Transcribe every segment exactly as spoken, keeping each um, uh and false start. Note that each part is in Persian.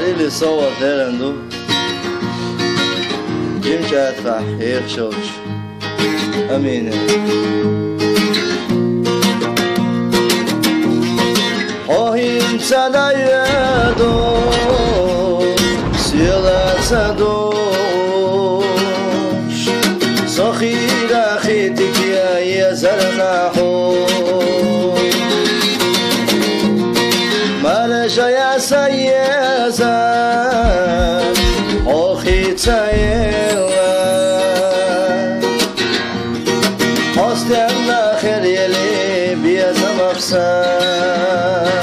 اللي صور هيرندو جيم جاتفح هيك شوش أمين هاهين تلايدو سيلا تدوش صخيرا خيتك يا يزرنا حوش مرجع يا سيزان أخي تايلا أستعنا خير يلي بيزم أفسان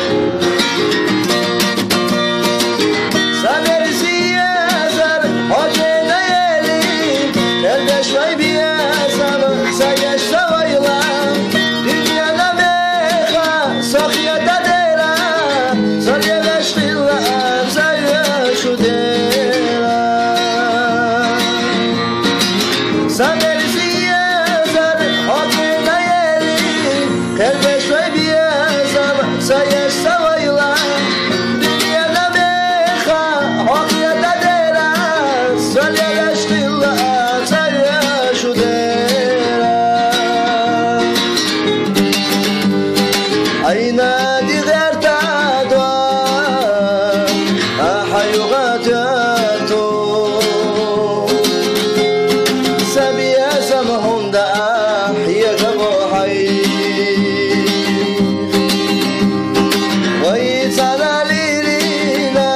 سامر زيازر أجينا يلي نلقى شوي بيزم سيش سويلا دنيا نميخا سخية تديرا زريا غشتلا زي شديرا سامر زيازر أجينا يلي نلقى شوي بيزم سيش سويلا دنيا نميخا سخية تديرا زريا غشتلا زي شديرا أين دي غير تعدوى أحيو غاتياتو سبيا سمهم دا أحيا كبو حي ويتانا ليلينا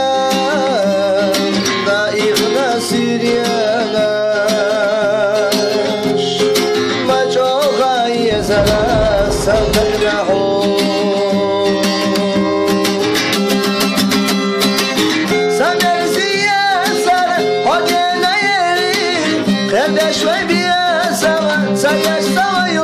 دا إغنا سيرياناش ما جوغا يزالا سنتنحو شوي بيا سوا سيش سوا